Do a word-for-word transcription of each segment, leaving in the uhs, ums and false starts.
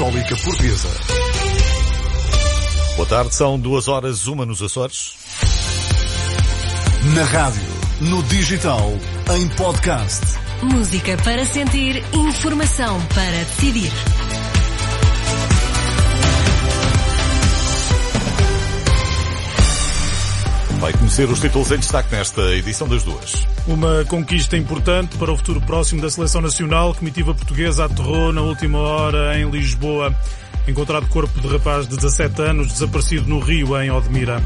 Católica Portuguesa. Boa tarde, são duas horas, uma nos Açores. Na rádio, no digital, em podcast. Música para sentir, informação para decidir. Vai conhecer os títulos em destaque nesta edição das duas. Uma conquista importante para o futuro próximo da Seleção Nacional. Comitiva portuguesa aterrou na última hora em Lisboa. Encontrado corpo de rapaz de dezassete anos desaparecido no Rio, em Odmira.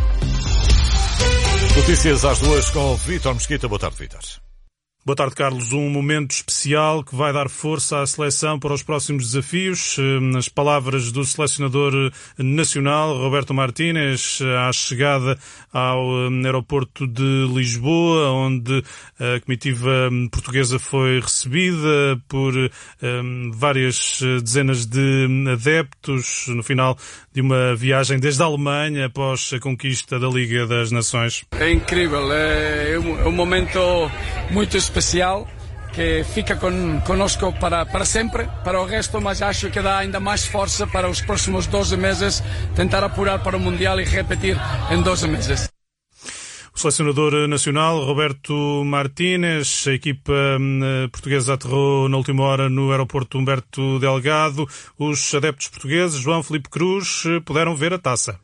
Notícias às duas com Vítor Mesquita. Boa tarde, Vítor. Boa tarde, Carlos. Um momento especial que vai dar força à seleção para os próximos desafios. Nas palavras do selecionador nacional, Roberto Martínez, à chegada ao aeroporto de Lisboa, onde a comitiva portuguesa foi recebida por um, várias dezenas de adeptos no final de uma viagem desde a Alemanha após a conquista da Liga das Nações. É incrível, é um, um momento muito especial que fica con, conosco para, para sempre, para o resto, mas acho que dá ainda mais força para os próximos doze meses tentar apurar para o Mundial e repetir em doze meses. O selecionador nacional, Roberto Martínez, a equipa portuguesa aterrou na última hora no aeroporto Humberto Delgado. Os adeptos portugueses, João Filipe Cruz, puderam ver a taça.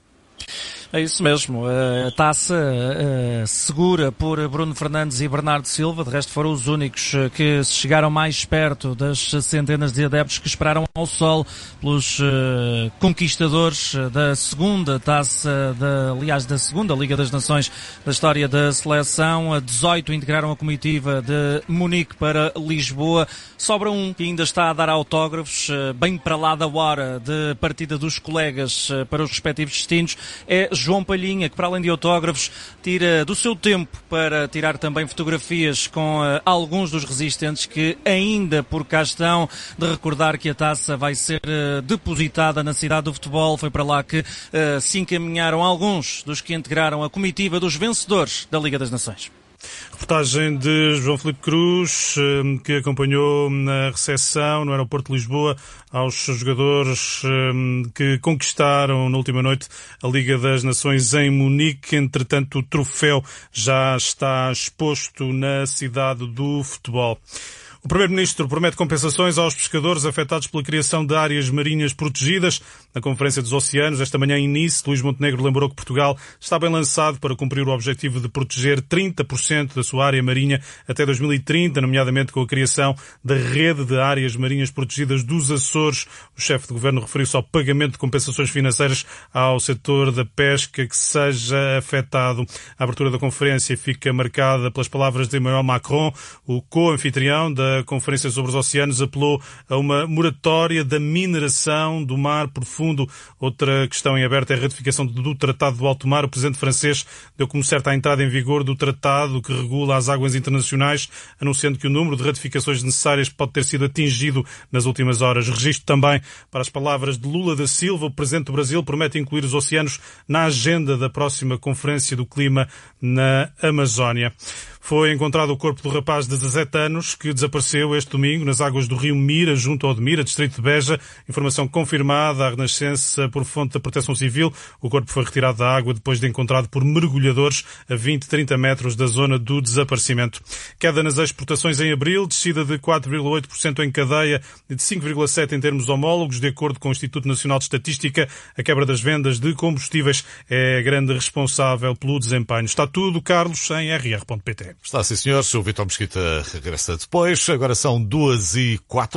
É isso mesmo, a taça uh, segura por Bruno Fernandes e Bernardo Silva, de resto foram os únicos que se chegaram mais perto das centenas de adeptos que esperaram ao sol pelos uh, conquistadores da segunda taça, da, aliás da segunda Liga das Nações da história da seleção. dezoito integraram a comitiva de Munique para Lisboa, sobra um que ainda está a dar autógrafos, uh, bem para lá da hora de partida dos colegas uh, para os respectivos destinos, é João Palhinha, que para além de autógrafos tira do seu tempo para tirar também fotografias com uh, alguns dos resistentes que ainda por cá estão, de recordar que a taça vai ser uh, depositada na cidade do futebol. Foi para lá que uh, se encaminharam alguns dos que integraram a comitiva dos vencedores da Liga das Nações. Reportagem de João Filipe Cruz, que acompanhou na recepção no aeroporto de Lisboa aos jogadores que conquistaram na última noite a Liga das Nações em Munique. Entretanto, o troféu já está exposto na cidade do futebol. O Primeiro-Ministro promete compensações aos pescadores afetados pela criação de áreas marinhas protegidas. Na Conferência dos Oceanos, esta manhã em Nice, Luís Montenegro lembrou que Portugal está bem lançado para cumprir o objetivo de proteger trinta por cento da sua área marinha até dois mil e trinta, nomeadamente com a criação da rede de áreas marinhas protegidas dos Açores. O chefe de governo referiu-se ao pagamento de compensações financeiras ao setor da pesca que seja afetado. A abertura da conferência fica marcada pelas palavras de Emmanuel Macron. O co-anfitrião da A Conferência sobre os Oceanos apelou a uma moratória da mineração do mar profundo. Outra questão em aberto é a ratificação do Tratado do Alto Mar. O presidente francês deu como certa a entrada em vigor do tratado que regula as águas internacionais, anunciando que o número de ratificações necessárias pode ter sido atingido nas últimas horas. Registro também para as palavras de Lula da Silva. O presidente do Brasil promete incluir os oceanos na agenda da próxima Conferência do Clima na Amazónia. Foi encontrado o corpo do rapaz de dezassete anos que desapareceu este domingo nas águas do rio Mira, junto ao Odmira, distrito de Beja. Informação confirmada à Renascença por fonte da Proteção Civil. O corpo foi retirado da água depois de encontrado por mergulhadores a vinte, trinta metros da zona do desaparecimento. Queda nas exportações em abril, descida de quatro vírgula oito por cento em cadeia e de cinco vírgula sete por cento em termos homólogos. De acordo com o Instituto Nacional de Estatística, a quebra das vendas de combustíveis é a grande responsável pelo desempenho. Está tudo, Carlos, em r r ponto p t. Está sim, senhores. O Vítor Mesquita regressa depois. Agora são duas e quatro.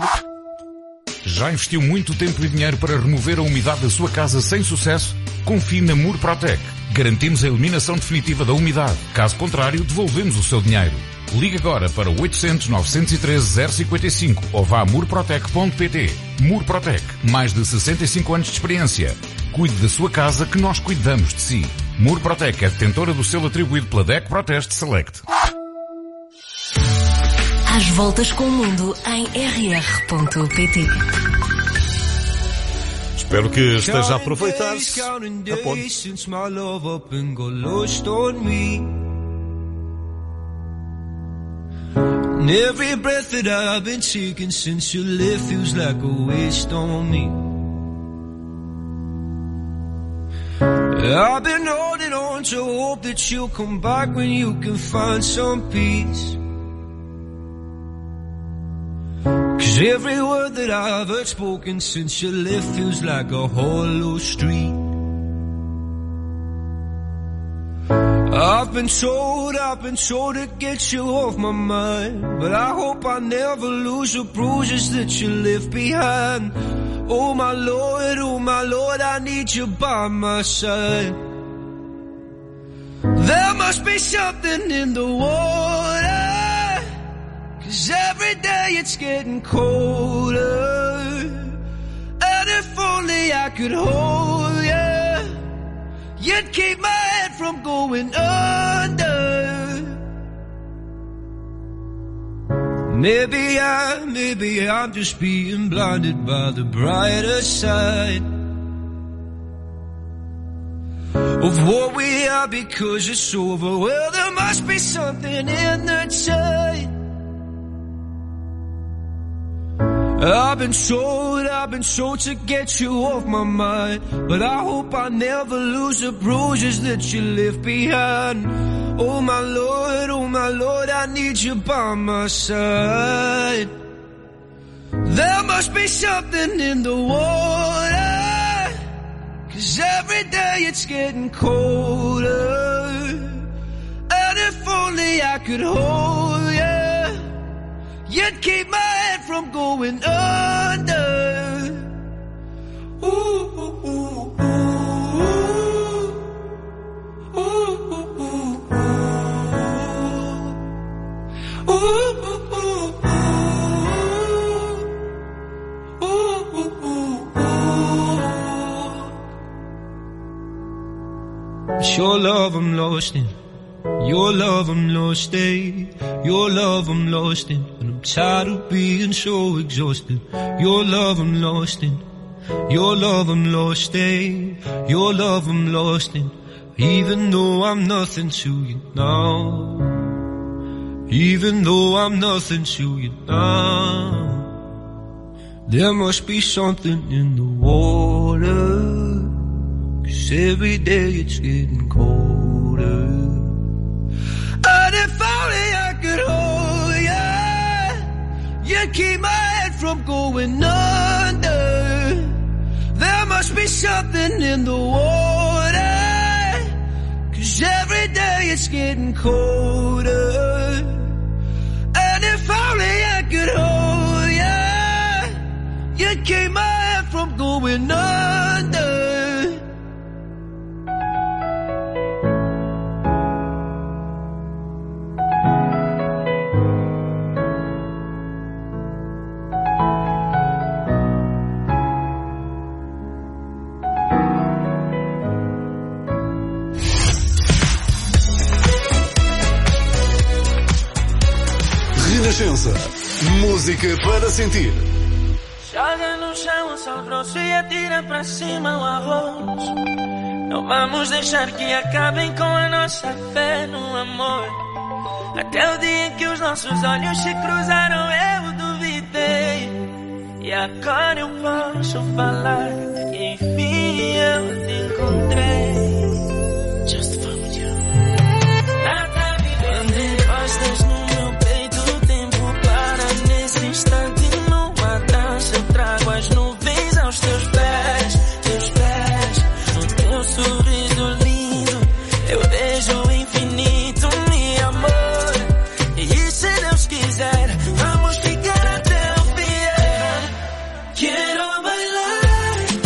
Já investiu muito tempo e dinheiro para remover a umidade da sua casa sem sucesso? Confie na Murprotec. Garantimos a eliminação definitiva da umidade. Caso contrário, devolvemos o seu dinheiro. Ligue agora para oitocentos, novecentos e treze, zero cinquenta e cinco ou vá a murprotec ponto p t. Murprotec. Mais de sessenta e cinco anos de experiência. Cuide da sua casa que nós cuidamos de si. Murprotec é detentora do selo atribuído pela D E C Proteste Select. Às voltas com o mundo em r r ponto p t. Espero que esteja a aproveitar a ponte. And every breath that I've been taking since you left feels like a waste on me. I've been holding on to hope that you'll come back when you can find some peace. Cause every word that I've heard spoken since you left feels like a hollow street. I've been told, I've been told to get you off my mind, but I hope I never lose the bruises that you left behind. Oh my Lord, oh my Lord, I need you by my side. There must be something in the water, cause every day it's getting colder. And if only I could hold you, you'd keep my head from going under. Maybe I, maybe I'm just being blinded by the brighter side of what we are because it's over. Well, there must be something in the tide. I've been told, I've been told to get you off my mind, but I hope I never lose the bruises that you left behind. Oh my Lord, oh my Lord, I need you by my side. There must be something in the water, cause every day it's getting colder. And if only I could hold you, you'd keep my head from going under. Ooh, ooh, ooh, ooh, ooh, ooh, ooh. Ooh, ooh, ooh, ooh. Ooh, ooh, ooh, ooh. It's your love I'm lost in, your love I'm lost in, your love I'm lost in, and I'm tired of being so exhausted. Your love I'm lost in, your love I'm lost in, your love I'm lost in, even though I'm nothing to you now. Even though I'm nothing to you now, there must be something in the water, cause every day it's getting colder. And if only I could hold you, you'd keep my head from going under. There must be something in the water, cause every day it's getting colder. And if only I could hold you, you'd keep my head from going under. Renascença. Música para sentir. Joga no chão o sal grosso e atira para cima o arroz. Não vamos deixar que acabem com a nossa fé no amor. Até o dia em que os nossos olhos se cruzaram eu duvidei. E agora eu posso falar que enfim eu te encontrei. Just found you. Quando encostas no meu peito, o tempo para nesse instante. Numa dança eu trago as nuvens aos teus pés, teus pés. No teu sorriso lindo eu vejo o infinito, meu amor. E se Deus quiser, vamos ficar até o fim. Quero bailar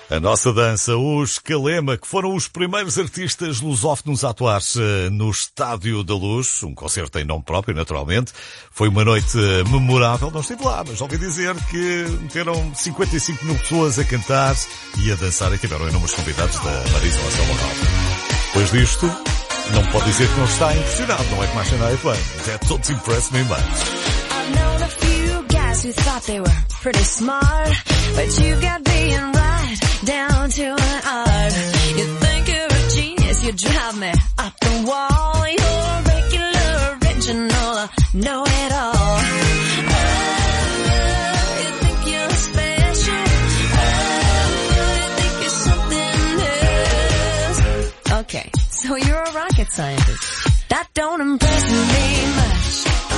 A nossa dança, os Calema, que foram os primeiros artistas lusófonos a atuar no Estádio da Luz, um concerto em nome próprio, naturalmente. Foi uma noite memorável, não estive lá, mas ouvi dizer que meteram cinquenta e cinco mil pessoas a cantar e a dançar, e tiveram inúmeros convidados da Marisa Lação Local. Depois disto, não pode dizer que não está impressionado, não é como a Xanai Fan. That don't impress me much. I've known a few guys who thought they were pretty smart, but you got being right down to an art. You think you're a genius, you drive me up the wall. You're a regular, original, I know it all. Oh, you think you're special. Oh, you think you're something else. Okay, so you're a rocket scientist. That don't impress me much.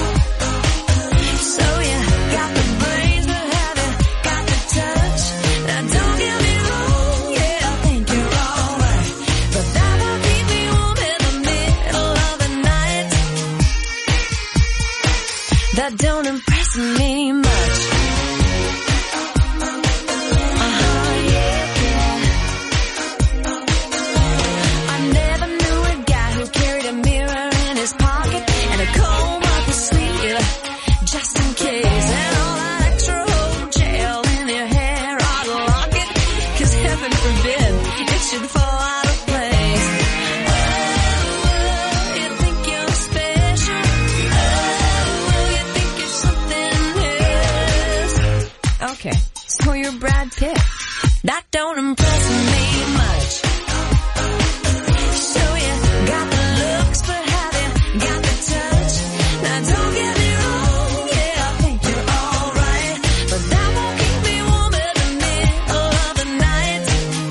So you got the brains, but have you got the touch? Now don't get me wrong, yeah, I think you're alright, but that won't keep me warm in the middle of the night. That don't impress me much. Uh-huh, yeah, yeah. I never knew a guy who carried a mirror in his pocket and a comb up his sleeve, just in case. And all that extra hotel in your hair, I'd lock it, cause heaven forbid it should fall out of place. Oh, you think you're special. Oh, you think you're something else. Okay, so you're Brad Pitt. That don't impress me much. So you got the looks, but have you got the touch? Now don't get me wrong, yeah, I think you're alright, but that won't keep me warm in the middle of the night.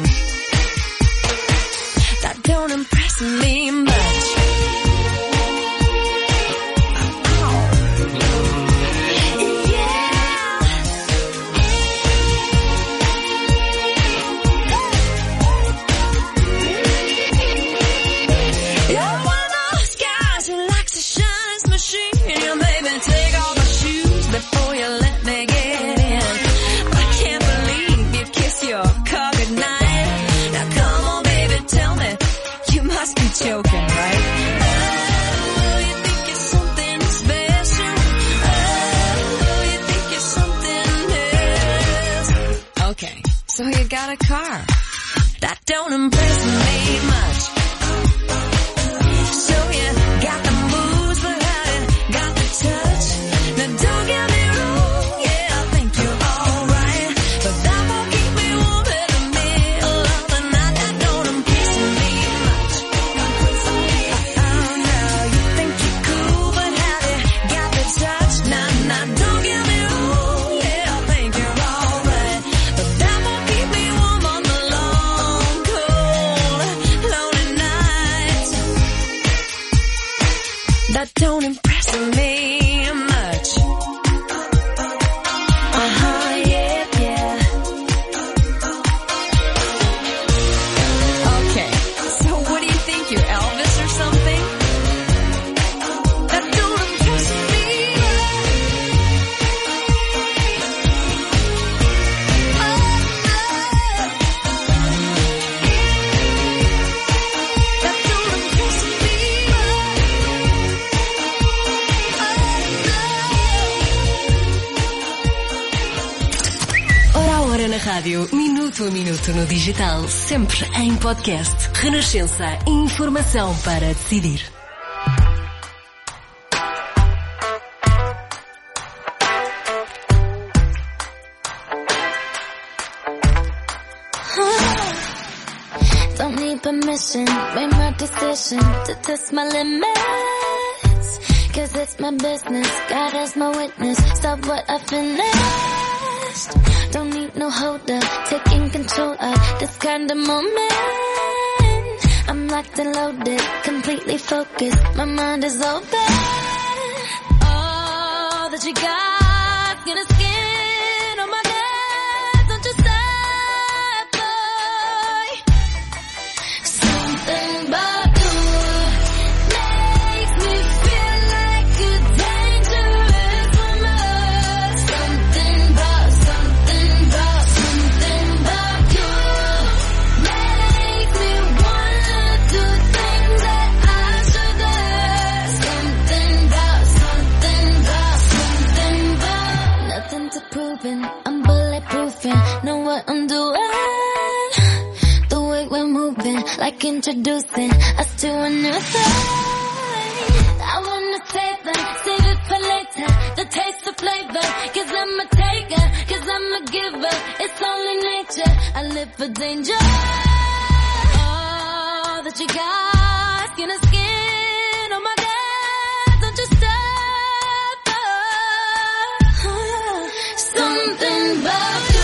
That don't impress me much. You're one of those guys who likes to shine his machine. You made me take off my shoes before you let me get in. I can't believe you kiss your car goodnight. Now come on, baby, tell me, you must be joking, right? Oh, you think you're something special. Oh, you think you're something else. Okay, so you got a car. That don't impress me much. So you got the moves, but have you got the touch? Now don't get me wrong, yeah, I think you're alright, but that won't keep me warm in the middle of the night. That don't impress me much. Oh no, you think you're cool, but have you got the touch? Nah, nah, don't get me wrong, yeah, I think you're alright, but that won't keep me warm on the long, cold, lonely nights. That don't impress me much. Uh-huh, yeah, yeah. Okay, so what do you think, you're Elvis or something? That don't impress me much. Oh, no. That don't impress me much. Hora a hora na rádio, minuto a minuto no digital, sempre em podcast. Renascença, informação para decidir. Don't need permission, made my decision to test my limits. Cause it's my business, God as my witness, stop what I finished. Don't need no holder, taking control of this kind of moment. I'm locked and loaded, completely focused, my mind is open. All that you got, gonna skin on my neck, don't you stop, boy. Something about you makes me feel like a dangerous woman. Something about, something about, something about you. something like introducing us to a new thing. I wanna save them, save it for later. The taste of flavor, cause I'm a taker, cause I'm a giver. It's only nature, I live for danger. All that you got, skin to skin, oh my God, don't you stop. Oh, something about you.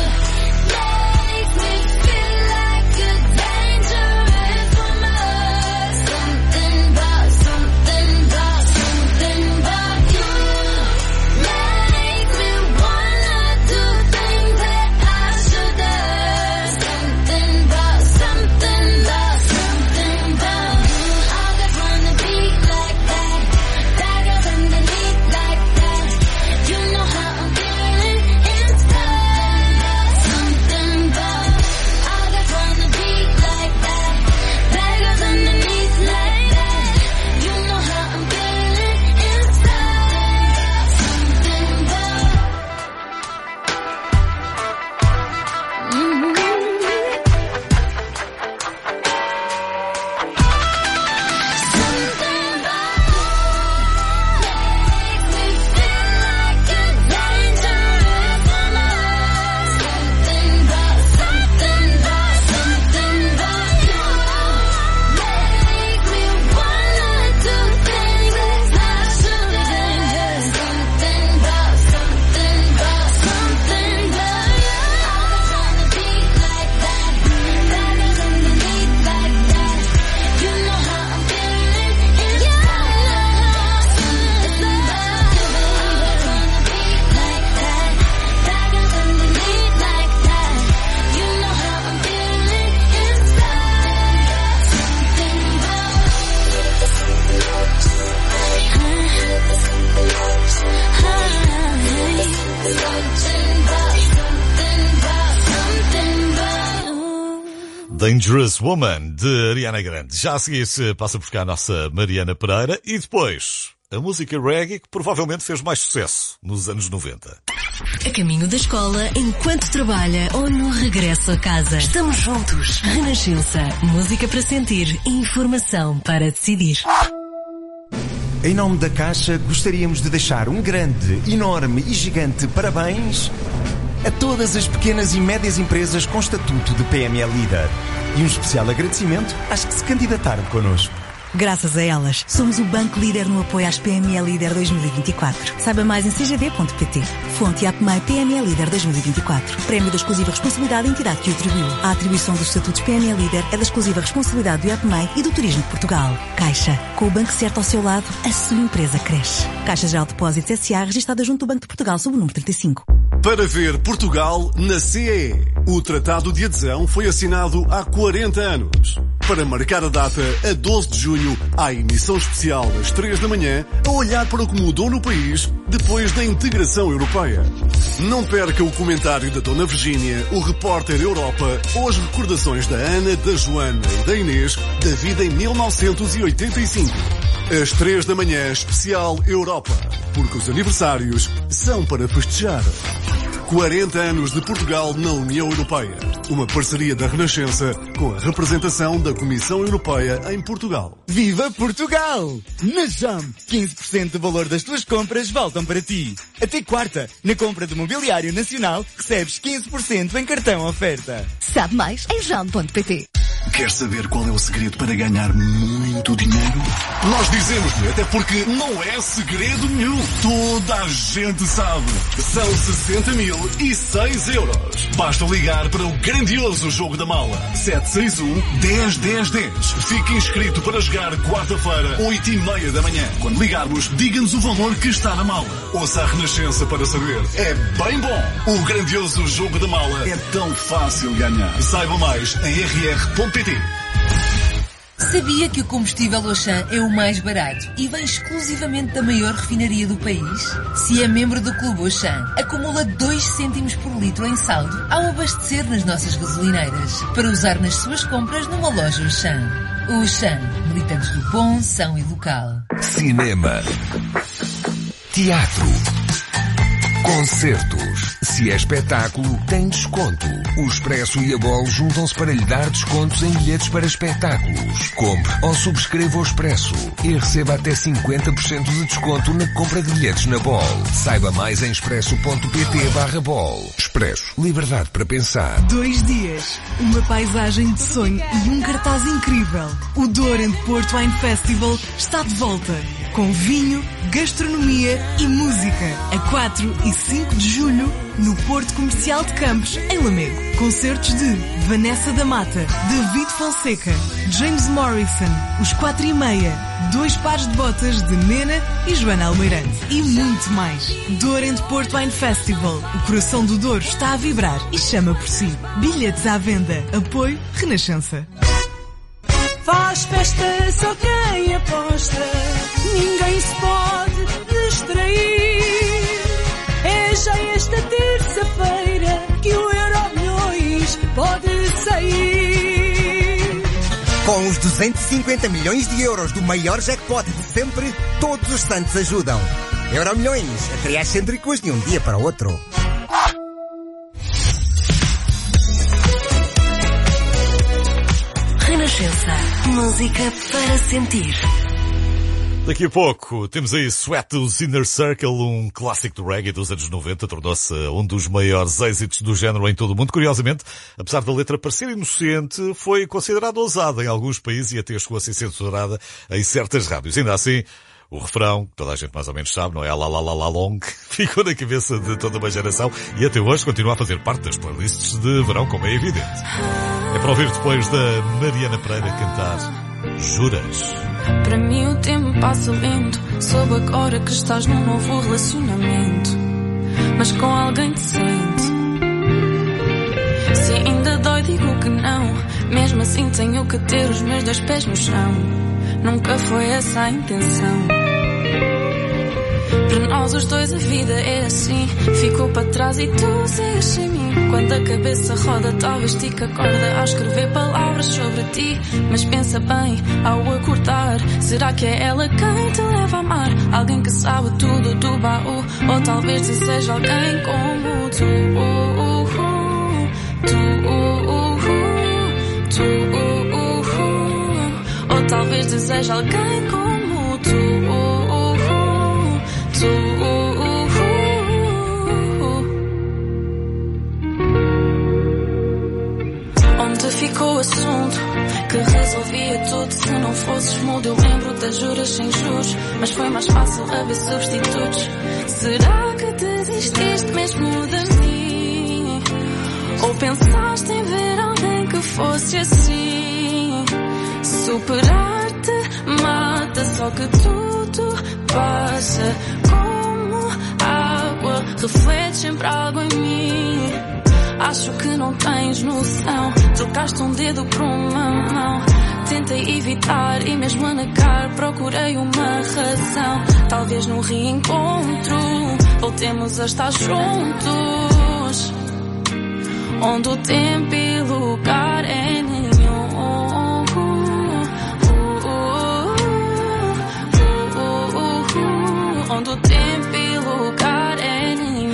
Dangerous Woman, de Ariana Grande. Já a seguir passa por cá a nossa Mariana Pereira e depois a música reggae que provavelmente fez mais sucesso nos anos noventa. A caminho da escola, enquanto trabalha ou no regresso a casa. Estamos juntos. Renascença. Música para sentir. Informação para decidir. Em nome da Caixa, gostaríamos de deixar um grande, enorme e gigante parabéns a todas as pequenas e médias empresas com estatuto de P M E Líder. E um especial agradecimento às que se candidataram connosco. Graças a elas, somos o banco líder no apoio às P M E Líder dois mil e vinte e quatro. Saiba mais em c g d ponto p t. Fonte APMEI P M E Líder dois mil e vinte e quatro. Prémio da exclusiva responsabilidade da entidade que o atribuiu. A atribuição dos estatutos P M E Líder é da exclusiva responsabilidade do APMEI e do Turismo de Portugal. Caixa. Com o banco certo ao seu lado, a sua empresa cresce. Caixa Geral de Depósitos S A, registada junto do Banco de Portugal sob o número trinta e cinco. Para ver Portugal na C E E. O Tratado de Adesão foi assinado há quarenta anos. Para marcar a data, a doze de junho, há emissão especial às três da manhã, a olhar para o que mudou no país depois da integração europeia. Não perca o comentário da Dona Virgínia, o repórter Europa ou as recordações da Ana, da Joana e da Inês da vida em mil novecentos e oitenta e cinco. Às três da manhã, especial Europa, porque os aniversários são para festejar. quarenta anos de Portugal na União Europeia. Uma parceria da Renascença com a representação da Comissão Europeia em Portugal. Viva Portugal! Na Jump, quinze por cento do valor das tuas compras voltam para ti. Até quarta, na compra do mobiliário nacional, recebes quinze por cento em cartão oferta. Sabe mais em jump ponto p t. Quer saber qual é o segredo para ganhar muito dinheiro? Nós dizemos-lhe, até porque não é segredo nenhum. Toda a gente sabe. São sessenta mil e seis euros. Basta ligar para o grandioso jogo da mala. sete seis um, dez, dez, dez. Fique inscrito para jogar quarta-feira, oito e meia da manhã. Quando ligarmos, diga-nos o valor que está na mala. Ouça a Renascença para saber. É bem bom. O grandioso jogo da mala é tão fácil ganhar. Saiba mais em r r ponto p t. Sabia que o combustível Auchan é o mais barato e vem exclusivamente da maior refinaria do país? Se é membro do Clube Auchan, acumula dois cêntimos por litro em saldo ao abastecer nas nossas gasolineiras, para usar nas suas compras numa loja Auchan. O Auchan, militantes do bom, são e local. Cinema, teatro, concertos, Se é espetáculo, tem desconto. O Expresso e a Bol juntam-se para lhe dar descontos em bilhetes para espetáculos. Compre ou subscreva o Expresso e receba até cinquenta por cento de desconto na compra de bilhetes na Bol. Saiba mais em expresso.pt barra Bol. Expresso. Liberdade para pensar. Dois dias, uma paisagem de sonho e um cartaz incrível. O Douro and Porto Wine Festival está de volta. Com vinho, gastronomia e música. A quatro e cinco de julho, no Porto Comercial de Campos, em Lamego. Concertos de Vanessa da Mata, David Fonseca, James Morrison, Os Quatro e Meia, Dois Pares de Botas de Mena e Joana Almeirante. E muito mais. Douro and Porto Wine Festival. O coração do Douro está a vibrar e chama por si. Bilhetes à venda. Apoio Renascença. Faz festa só quem aposta, ninguém se pode distrair. É já esta terça-feira que o Euromilhões pode sair. Com os duzentos e cinquenta milhões de euros do maior jackpot de sempre, todos os santos ajudam. Euromilhões, a criar cêntricos de um dia para o outro. Renascença. Música para sentir. Daqui a pouco temos aí Sweat dos Inner Circle, um clássico do reggae dos anos noventa, tornou-se um dos maiores êxitos do género em todo o mundo. Curiosamente, apesar da letra parecer inocente, foi considerada ousada em alguns países e até chegou a ser censurada em certas rádios. Ainda assim, o refrão, que toda a gente mais ou menos sabe, não é? La la la la long, ficou na cabeça de toda uma geração e até hoje continua a fazer parte das playlists de verão, como é evidente. É para ouvir depois da Mariana Pereira cantar Juras. Para mim o tempo passa lento, soube agora que estás num novo relacionamento, mas com alguém decente. Se ainda dói digo que não, mesmo assim tenho que ter os meus dois pés no chão. Nunca foi essa a intenção. Para nós os dois a vida é assim, ficou para trás e tu saias sem mim. Quando a cabeça roda talvez estica a corda ao escrever palavras sobre ti. Mas pensa bem ao acordar, será que é ela quem te leva a amar? Alguém que sabe tudo do baú, ou talvez seja alguém como tu. uh, uh, uh, Tu, uh, uh, uh, tu, uh, uh, uh, ou talvez deseja alguém como tu. uh, uh, uh, Tu, uh, uh, uh, uh. Onde ficou o assunto que resolvia tudo? Se não fosses mudo, eu lembro das juras sem juros, mas foi mais fácil haver substitutos. Será que desististe mesmo de mim? Ou pensaste em ver alguém que fosse assim? Superar-te mata, só que tudo passa como água, reflete sempre algo em mim. Acho que não tens noção, trocaste um dedo por uma mão. Tentei evitar e mesmo a negar procurei uma razão. Talvez no reencontro voltemos a estar juntos, onde o tempo e lugar é nenhum. Onde o tempo e lugar é nenhum.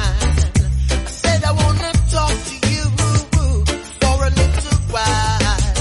Said I wanna talk to you for a little while.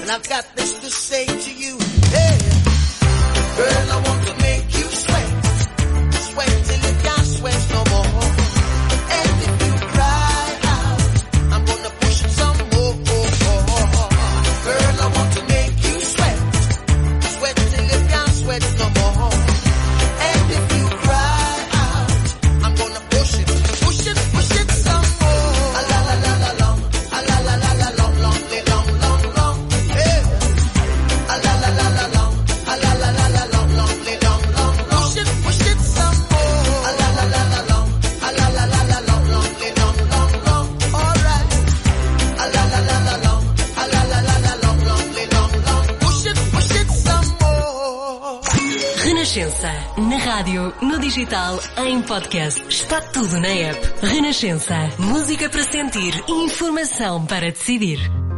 And I've got this to say to you. Hey, girl, I want to make you sweat. Sweat till you can't sweat no more. And if you cry out, I'm gonna push it some more. Girl, I want to make you sweat. Sweat till you can't sweat no more. And if you cry out, I'm gonna push it, push it, push it some more. A la la la la long, a la la la la long, long, long, long, long. Hey. A la la la la long, a la la la la long, long, long, long, long. Push it, push it some more. A la la la la long, a la la la la long, long, long, long, long. All right. A la la la la long, a la la la la long, long, long, long. Push it, push it some more. Renascença. Na rádio, no digital, em podcast. Está tudo na app. Renascença. Música para sentir e informação para decidir.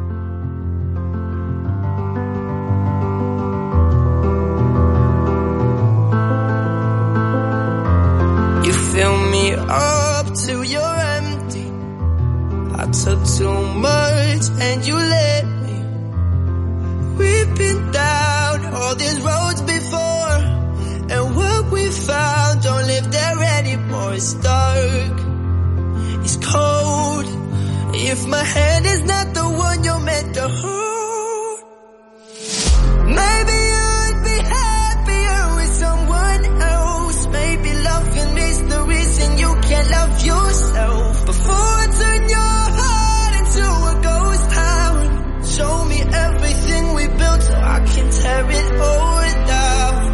You fill me up till you're empty. I took too much and you let me. We've been down all these roads before, and what we found don't live there anymore. It's dark, it's cold. If my hand is not the one you're meant to hold, maybe you'd be happier with someone else. Maybe loving me's the reason you can't love yourself. Before I turn your heart into a ghost town, show me everything we built so I can tear it all down.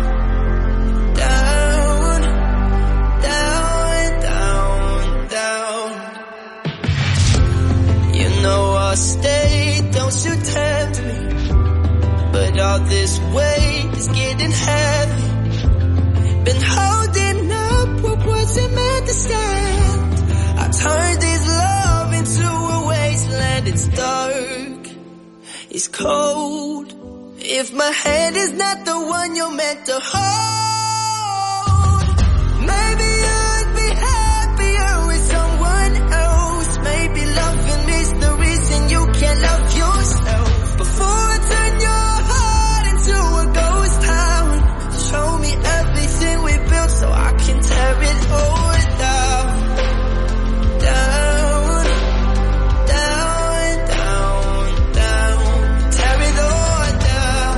Down, down, down, down. You know I'll stay, don't you tempt me. But all this weight is getting heavy. Been holding up what wasn't meant to stand. I turned this love into a wasteland. It's dark, it's cold. If my hand is not the one you're meant to hold, maybe you'd be happier with someone else. Maybe loving me's the reason you can't love yourself. Before I turn your heart into a ghost town, show me everything we built so I can tear it all down. Down, down, down, down. Tear it all down.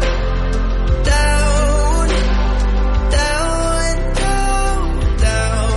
Down, down, down, down.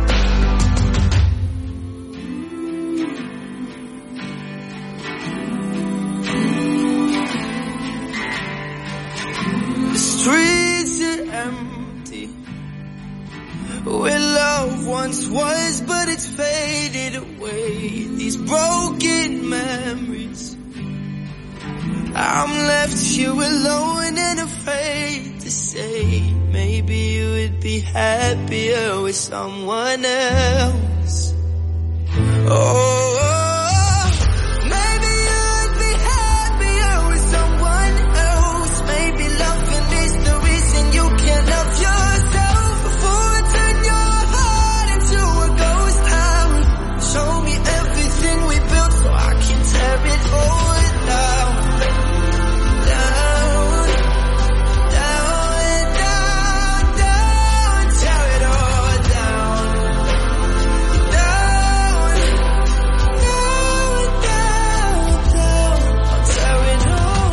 The streets are empty, where love once was, but it's faded away. These broken memories, I'm left here alone and afraid to say, maybe you would be happier with someone else. Oh, maybe you'd be happier with someone else. Maybe loving is the reason you can't love yourself. Before I turn your heart into a ghost town, show me everything we built so I can tear it all down. Down, down, down, down. Tear it all down. Down, down, down, down. I'll tear it all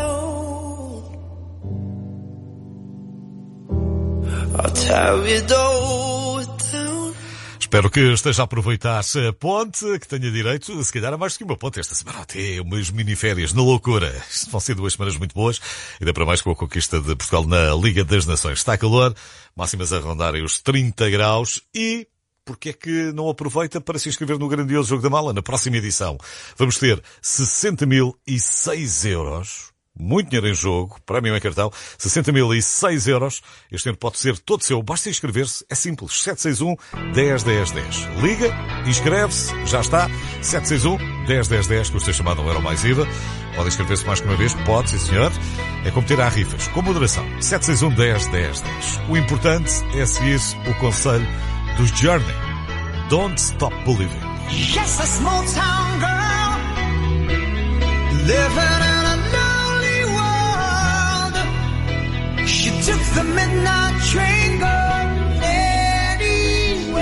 down. I'll tear it all down. Espero que esteja a aproveitar a ponte, que tenha direito, se calhar a mais do que uma ponte esta semana, até umas mini-férias na loucura. Isto vão ser duas semanas muito boas, ainda para mais com a conquista de Portugal na Liga das Nações. Está calor, máximas a rondarem os trinta graus e porque é que não aproveita para se inscrever no grandioso Jogo da Mala na próxima edição? Vamos ter sessenta mil e seis euros. Muito dinheiro em jogo, prémio em cartão, sessenta mil e seis euros. Este ano pode ser todo seu, basta inscrever-se, é simples, sete seis um, um zero, um zero, um zero. Liga, inscreve-se, já está, sete seis um, um zero, um zero, um zero, custa chamado um euro mais I V A. Pode inscrever-se mais que uma vez, pode, sim senhor. É como ter a rifas, com moderação, sete seis um, um zero, um zero, um zero. O importante é seguir o conselho dos Journey. Don't Stop Believing. Just a small town girl living in a midnight train going anywhere.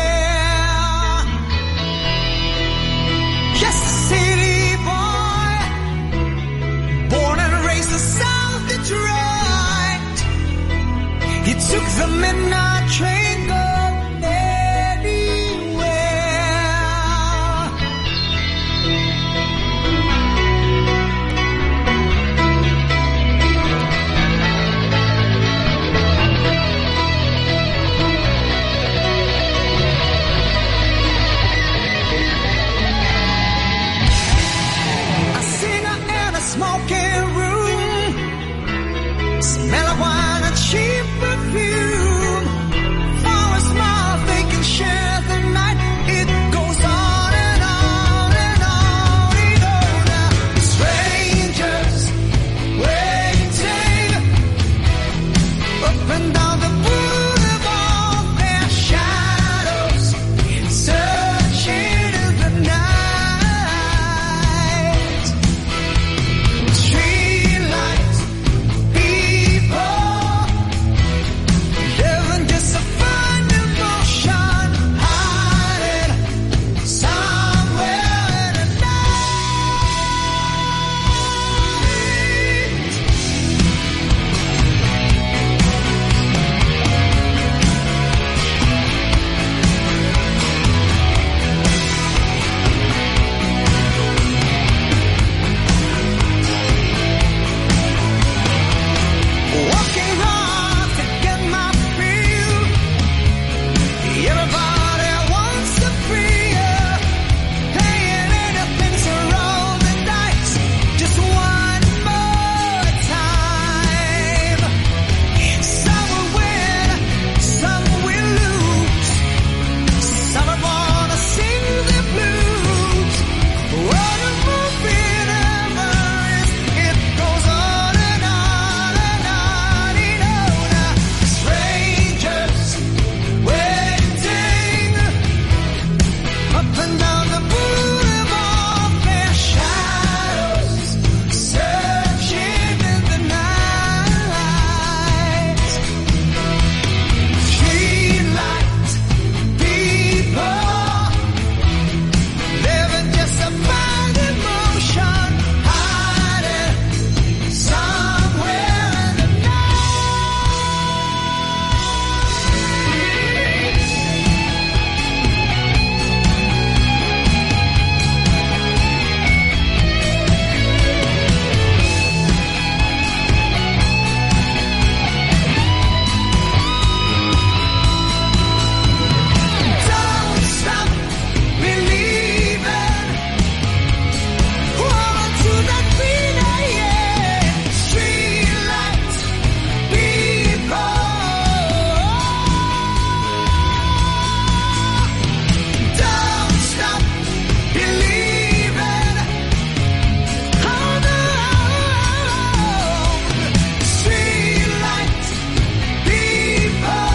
Yes, city boy, born and raised the South, it's right. He took the midnight train going anywhere. A singer in a smoking room, smell of wine and cheap perfume. For a smile they can share the night. It goes on and on and on and on. Strangers waiting up and down the boulevard, their shadows searching in the night. Streetlights, people living just to find emotion, hiding somewhere in the night. Working hard to get my fill. Everybody wants to feel. Paying anything to roll the dice just one more time. Some will win, some will lose. Some are gonna sing the blues. What a movie never is. It goes on and on and on and on. Strangers waiting up and down the boulevard, their shadows searching in the night. Streetlights, people living just to find emotion, hiding somewhere in the Don't stop believing. Hold on to that beat, yeah. Streetlights, people. Don't stop believing. Hold on. Streetlights, people.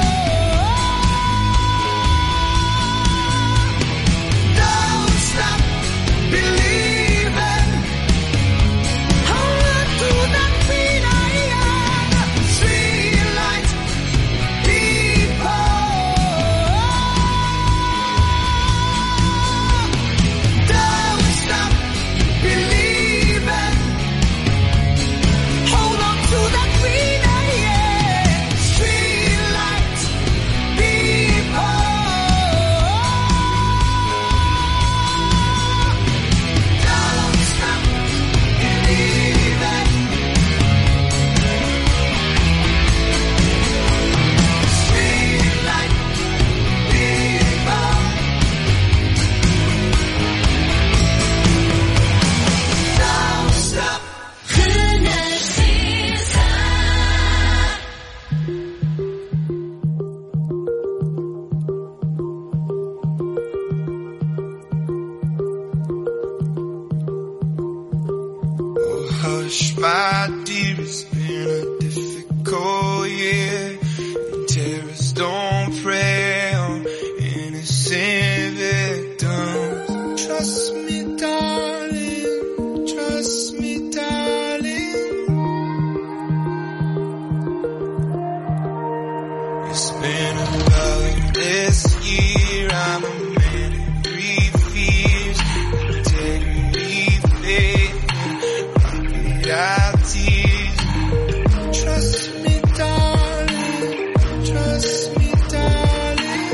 Don't stop believing. Hold on to that beat, yeah. Streetlights, people. Don't stop believing. Hold on to that beat, yeah. Streetlights, people. Don't stop believing. Streetlight people. Don't stop. Oh, hush, my dear, it's been a difficult year. And terrorists don't prey on innocent victims. Trust me, darling, trust me, darling. I'll tease you. Trust me, darling. Trust me, darling.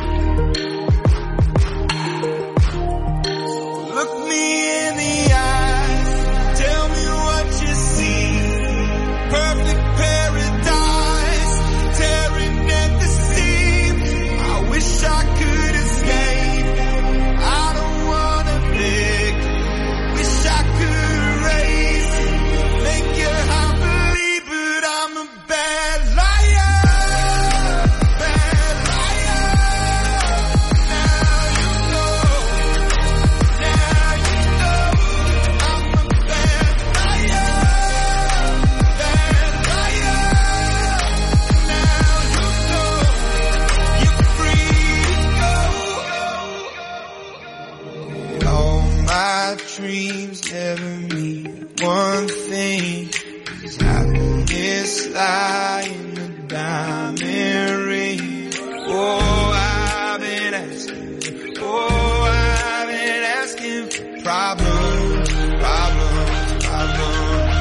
Look me in the eyes. Tell me what you see. Perfect paradise, tearing at the seams. I wish I could escape. I don't wanna beg. Wish I could erase. Make your heart believe, but I'm a bad liar. Bad liar. Now you know. Now you know. I'm a bad liar. Bad liar. Now you know. You're free to go. All my dreams never mean one thing. Is happiness lie in the diamond ring? Oh, I've been asking. Oh, I've been asking for problems, problems, problems.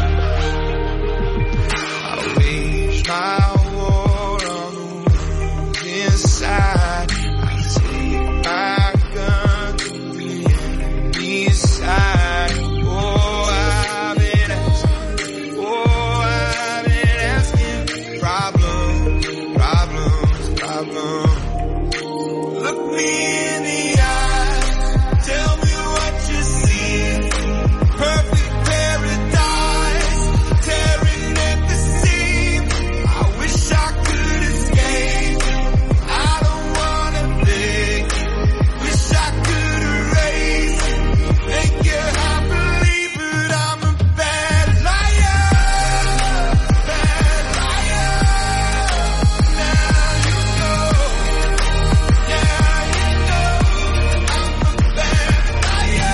I wage my war on the wounds inside. I take my gun to the enemy's side. Oh, I've been asking. Oh, I've been asking for problems, problems, problems. Look me in the eyes. Tell me what you see. Perfect paradise, tearing at the seams. I wish I could escape. I don't wanna beg. Wish I could erase. Make your heart believe, but I'm a bad liar. Bad liar. Now you know. Now you know. I'm a bad liar.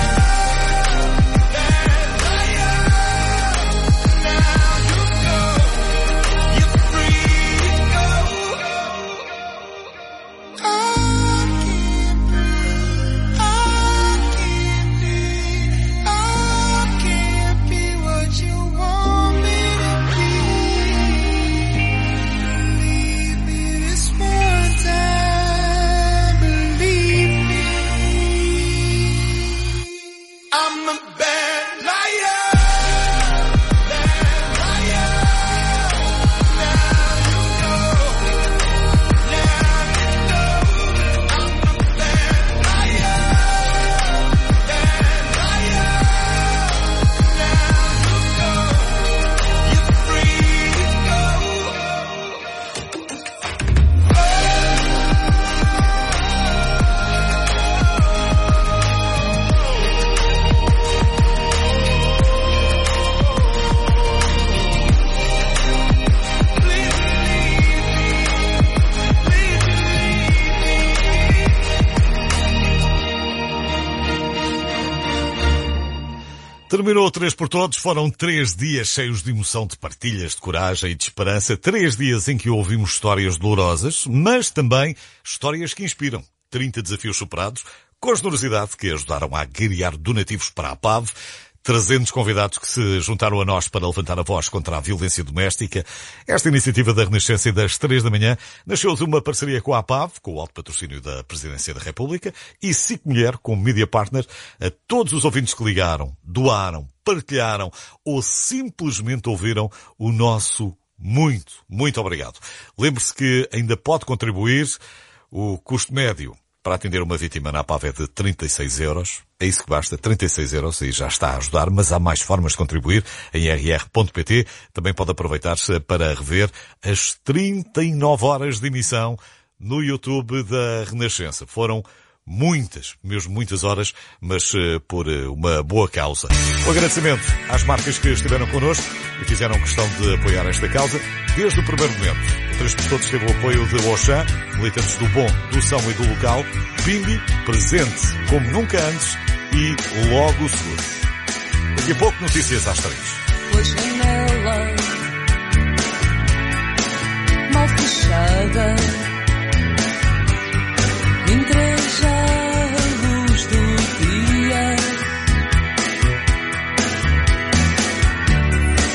Bad liar. Now you know. You're free to go. I can't breathe. I can't be. I can't be what you want me to be. Believe me this one time. Believe me. I'm a bad liar. Bad liar. Now you know. Now you know. I'm a bad liar. Bad liar. Now you know. You're free to go. Terminou três por todos. Foram três dias cheios de emoção, de partilhas, de coragem e de esperança. Três dias em que ouvimos histórias dolorosas, mas também histórias que inspiram. trinta desafios superados, com a generosidade que ajudaram a agregar donativos para a P A V. trezentos convidados que se juntaram a nós para levantar a voz contra a violência doméstica. Esta iniciativa da Renascença das três da manhã nasceu de uma parceria com a P A V, com o alto patrocínio da Presidência da República, e SIC Mulher, como Media Partner. A todos os ouvintes que ligaram, doaram, partilharam ou simplesmente ouviram o nosso muito, muito obrigado. Lembre-se que ainda pode contribuir. O custo médio para atender uma vítima na P A V é de trinta e seis euros. É isso que basta, trinta e seis euros, e já está a ajudar, mas há mais formas de contribuir em r r ponto p t. Também pode aproveitar-se para rever as trinta e nove horas de emissão no YouTube da Renascença. Foram muitas, mesmo muitas horas, mas uh, por uh, uma boa causa. O agradecimento às marcas que estiveram connosco e fizeram questão de apoiar esta causa desde o primeiro momento. O três por todos teve o apoio de Auchan, militantes do bom, do são e do local, Bimbi, presente como nunca antes, e logo seguro. Daqui a pouco, notícias às três. A janela mal fechada, entra já a luz do dia.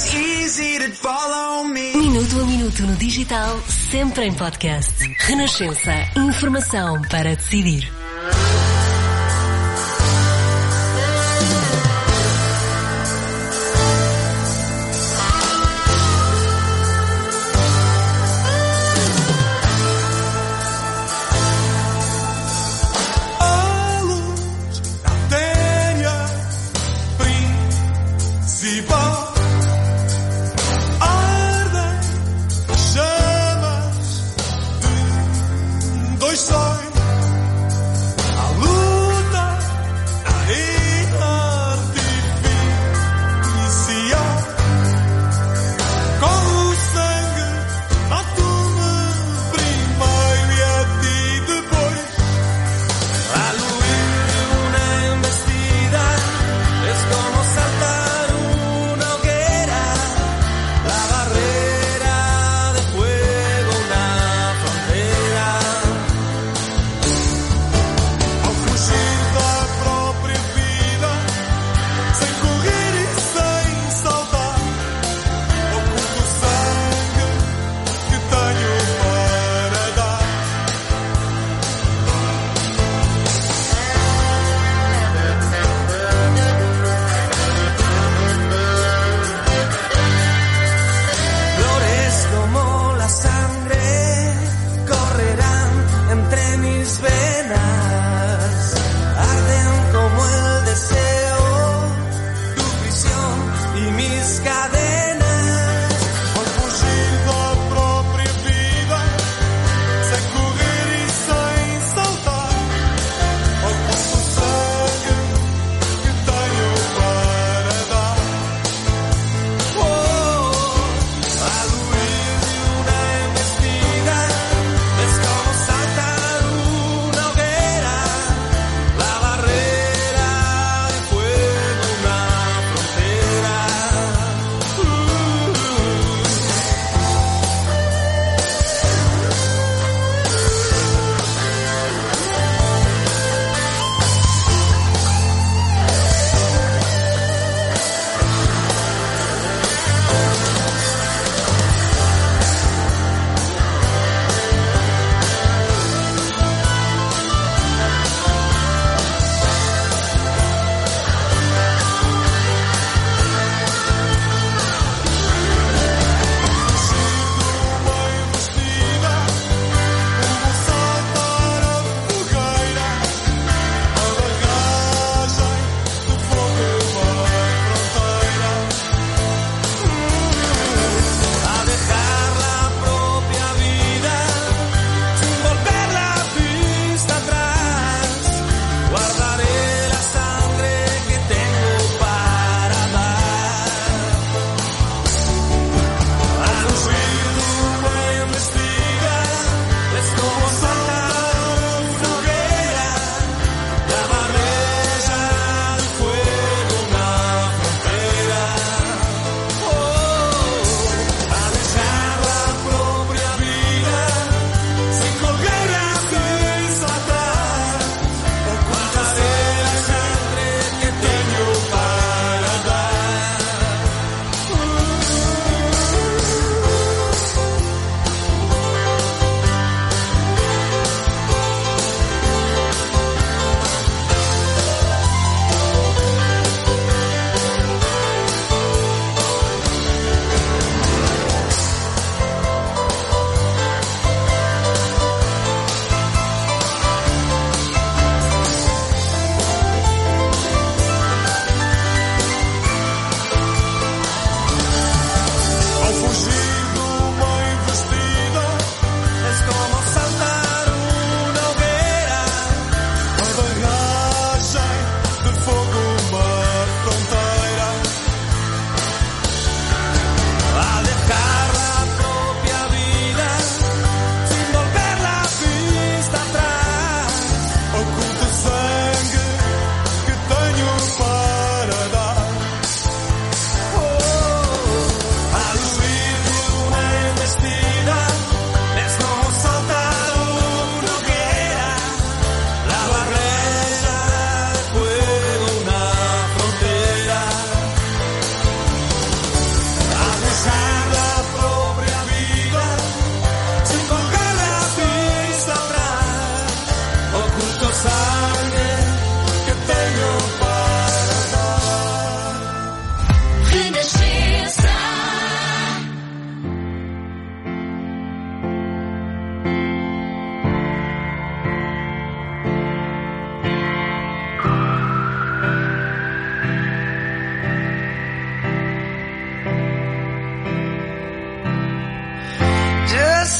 Minuto a minuto no digital, sempre em podcast. Renascença. Informação para decidir. Dois sonhos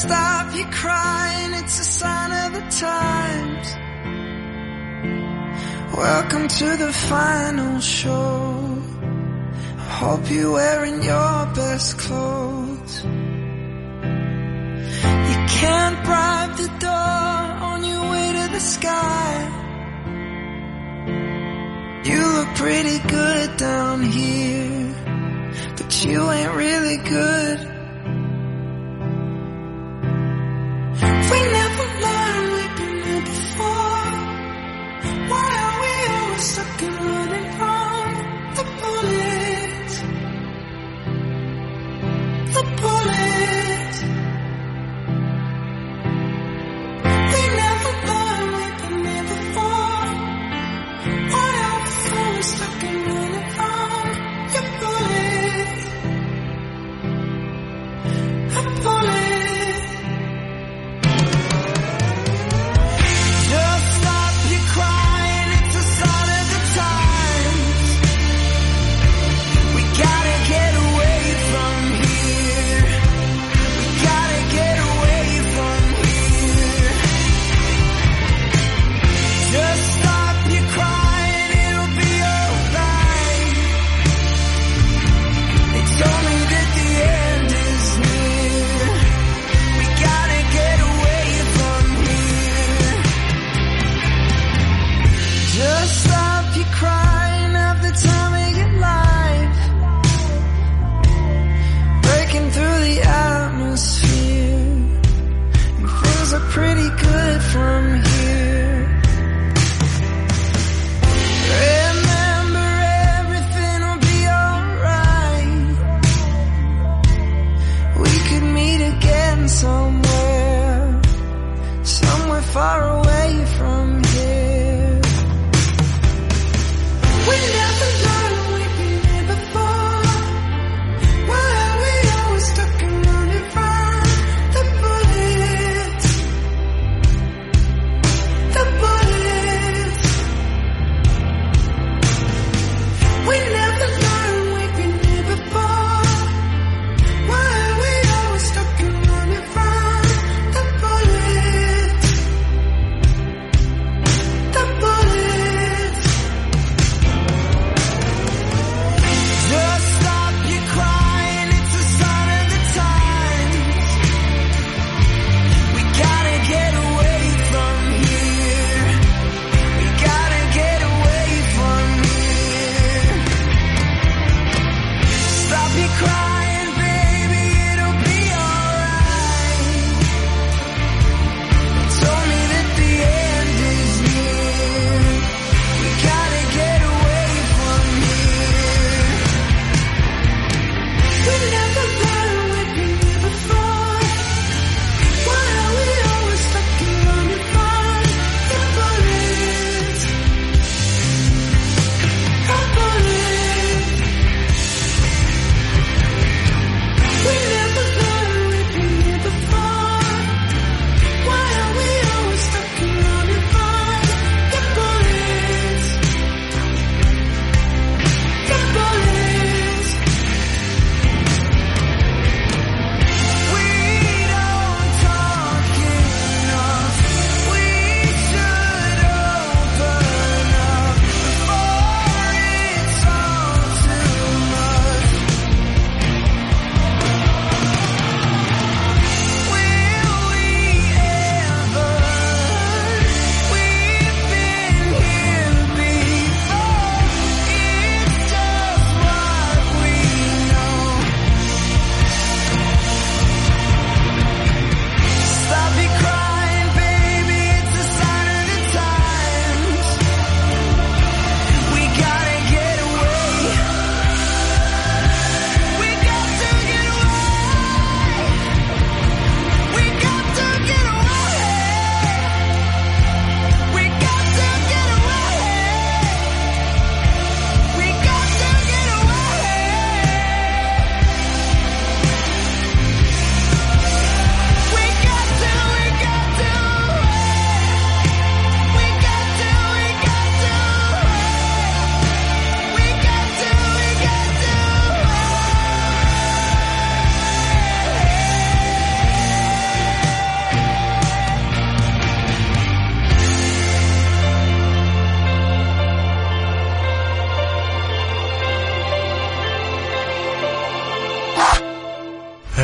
stop you crying, it's a sign of the times. Welcome to the final show. I hope you're wearing your best clothes. You can't bribe the door on your way to the sky. You look pretty good down here, but you ain't really good. We never learned we've been here before. Why are we always stuck in running from the bullets? The bullets. We never learned we've been here before. Why are we always stuck in running from your bullets?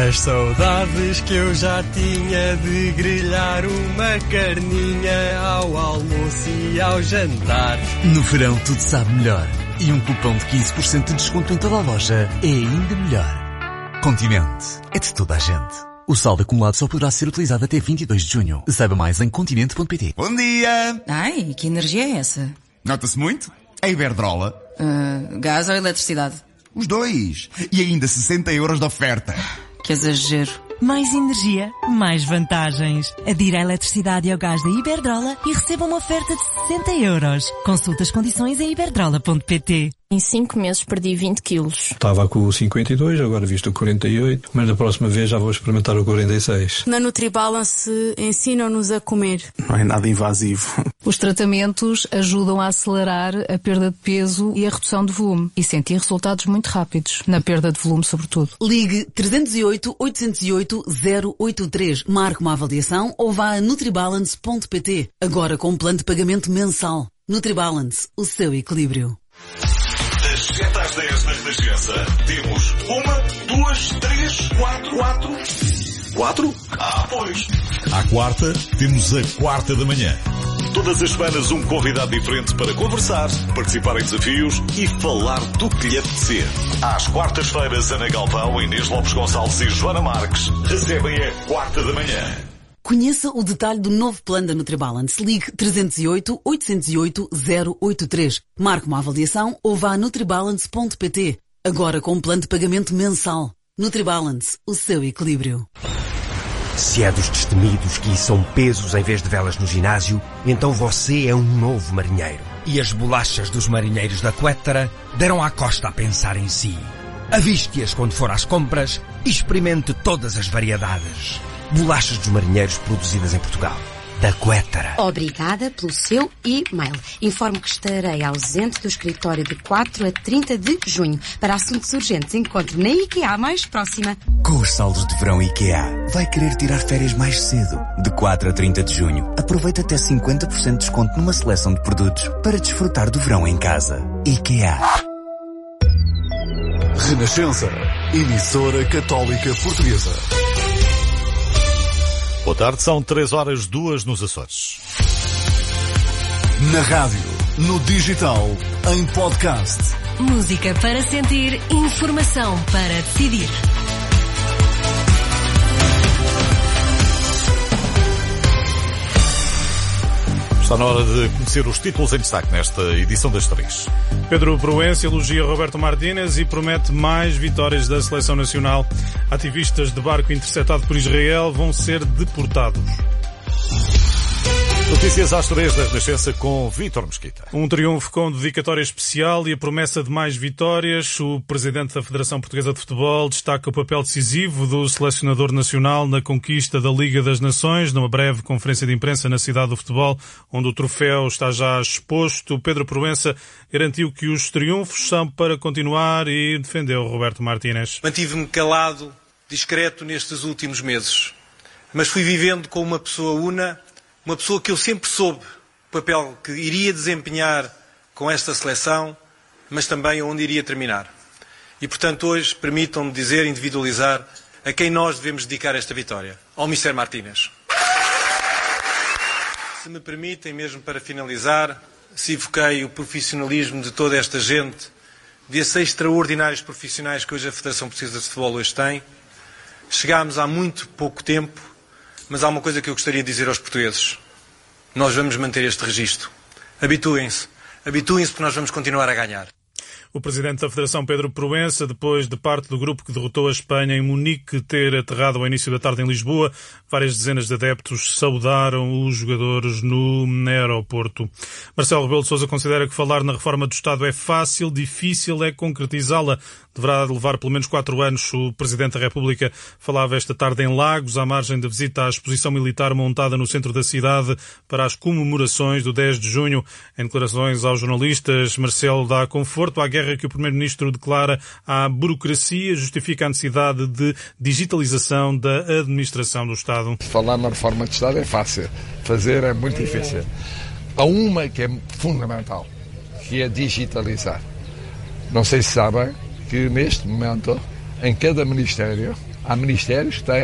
As saudades que eu já tinha de grelhar uma carninha ao almoço e ao jantar. No verão tudo sabe melhor. E um cupom de quinze por cento de desconto em toda a loja é ainda melhor. Continente. É de toda a gente. O saldo acumulado só poderá ser utilizado até vinte e dois de junho. Saiba mais em continente ponto pt. Bom dia! Ai, que energia é essa? Nota-se muito? A Iberdrola. Uh, gás ou eletricidade? Os dois. E ainda sessenta euros de oferta. Que exagero. Mais energia, mais vantagens. Adira a eletricidade e ao gás da Iberdrola e receba uma oferta de sessenta euros. Consulte as condições em iberdrola ponto pt. Em cinco meses perdi vinte quilos. Estava com o cinquenta e dois, agora visto o quarenta e oito, mas da próxima vez já vou experimentar o quarenta e seis. Na NutriBalance ensinam-nos a comer. Não é nada invasivo. Os tratamentos ajudam a acelerar a perda de peso e a redução de volume e sentir resultados muito rápidos, na perda de volume sobretudo. Ligue trezentos e oito, oitocentos e oito, zero oito três, marque uma avaliação ou vá a nutribalance ponto pt. Agora com um plano de pagamento mensal. NutriBalance, o seu equilíbrio. Das sete às dez na Renascença, temos uma, duas, três, quatro, quatro. Quatro? Ah, pois. À quarta, temos a quarta da manhã. Todas as semanas um convidado diferente para conversar, participar em desafios e falar do que lhe apetecer. Às quartas-feiras, Ana Galvão, Inês Lopes Gonçalves e Joana Marques recebem a quarta da manhã. Conheça o detalhe do novo plano da NutriBalance. Ligue trezentos e oito, oitocentos e oito, zero oito três. Marque uma avaliação ou vá a nutribalance ponto pt. Agora com um plano de pagamento mensal. NutriBalance, o seu equilíbrio. Se é dos destemidos que são pesos em vez de velas no ginásio, então você é um novo marinheiro. E as bolachas dos marinheiros da Quettara deram à costa a pensar em si. Aviste-as quando for às compras e experimente todas as variedades. Bolachas dos marinheiros produzidas em Portugal. Da Quettara. Obrigada pelo seu e-mail. Informo que estarei ausente do escritório de quatro a trinta de junho. Para assuntos urgentes, encontro na IKEA mais próxima. Com os saldos de verão IKEA, vai querer tirar férias mais cedo. De quatro a trinta de junho, aproveita até cinquenta por cento de desconto numa seleção de produtos para desfrutar do verão em casa. IKEA. Renascença, emissora católica portuguesa. Boa tarde, são três horas, duas nos Açores. Na rádio, no digital, em podcast. Música para sentir, informação para decidir. Está na hora de conhecer os títulos em destaque nesta edição das três. Pedro Proença elogia Roberto Martínez e promete mais vitórias da Seleção Nacional. Ativistas de barco interceptado por Israel vão ser deportados. Notícias às três da Renascença com Vítor Mesquita. Um triunfo com dedicatória especial e a promessa de mais vitórias. O presidente da Federação Portuguesa de Futebol destaca o papel decisivo do selecionador nacional na conquista da Liga das Nações, numa breve conferência de imprensa na cidade do futebol, onde o troféu está já exposto. Pedro Proença garantiu que os triunfos são para continuar e defendeu Roberto Martínez. Mantive-me calado, discreto nestes últimos meses, mas fui vivendo com uma pessoa una, uma pessoa que eu sempre soube o papel que iria desempenhar com esta seleção, mas também onde iria terminar. E, portanto, hoje permitam-me dizer, individualizar, a quem nós devemos dedicar esta vitória. Ao mister Martínez. Se me permitem, mesmo para finalizar, se evoquei o profissionalismo de toda esta gente, desses extraordinários profissionais que hoje a Federação Portuguesa de Futebol hoje tem. Chegámos há muito pouco tempo, mas há uma coisa que eu gostaria de dizer aos portugueses. Nós vamos manter este registro. Habituem-se. Habituem-se porque nós vamos continuar a ganhar. O presidente da Federação, Pedro Proença, depois de parte do grupo que derrotou a Espanha em Munique ter aterrado ao início da tarde em Lisboa, várias dezenas de adeptos saudaram os jogadores no aeroporto. Marcelo Rebelo de Sousa considera que falar na reforma do Estado é fácil, difícil é concretizá-la. Deverá levar pelo menos quatro anos. O Presidente da República falava esta tarde em Lagos, à margem da visita à exposição militar montada no centro da cidade para as comemorações do dez de junho. Em declarações aos jornalistas, Marcelo dá conforto à guerra que o Primeiro-Ministro declara à burocracia, justifica a necessidade de digitalização da administração do Estado. Falar na reforma do Estado é fácil, fazer é muito difícil. Há uma que é fundamental, que é digitalizar. Não sei se sabem que neste momento, em cada Ministério, Há ministérios que têm